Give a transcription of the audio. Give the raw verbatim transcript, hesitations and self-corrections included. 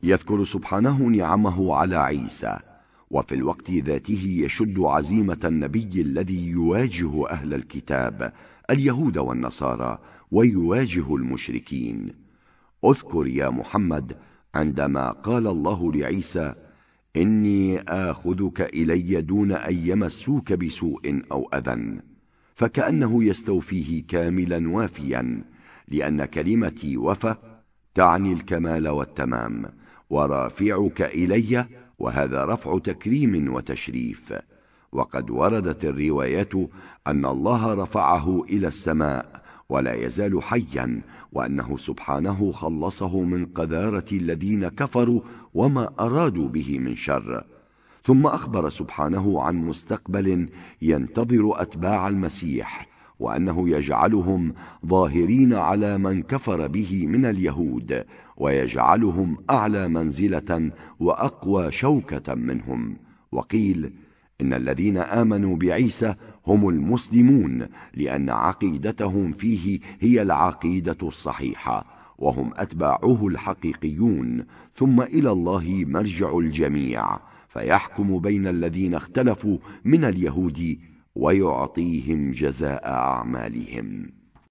يذكر سبحانه نعمه على عيسى، وفي الوقت ذاته يشد عزيمة النبي الذي يواجه أهل الكتاب اليهود والنصارى ويواجه المشركين. اذكر يا محمد عندما قال الله لعيسى: إني آخذك إلي دون أن يمسوك بسوء أو أذى، فكأنه يستوفيه كاملا وافيا، لأن كلمة وفى تعني الكمال والتمام. ورافعك إلي، وهذا رفع تكريم وتشريف. وقد وردت الروايات أن الله رفعه إلى السماء ولا يزال حيا، وأنه سبحانه خلصه من قذارة الذين كفروا وما أرادوا به من شر. ثم أخبر سبحانه عن مستقبل ينتظر أتباع المسيح، وأنه يجعلهم ظاهرين على من كفر به من اليهود، ويجعلهم أعلى منزلة وأقوى شوكة منهم. وقيل إن الذين آمنوا بعيسى هم المسلمون، لأن عقيدتهم فيه هي العقيدة الصحيحة، وهم أتباعه الحقيقيون. ثم إلى الله مرجع الجميع، فيحكم بين الذين اختلفوا من اليهود ويعطيهم جزاء أعمالهم.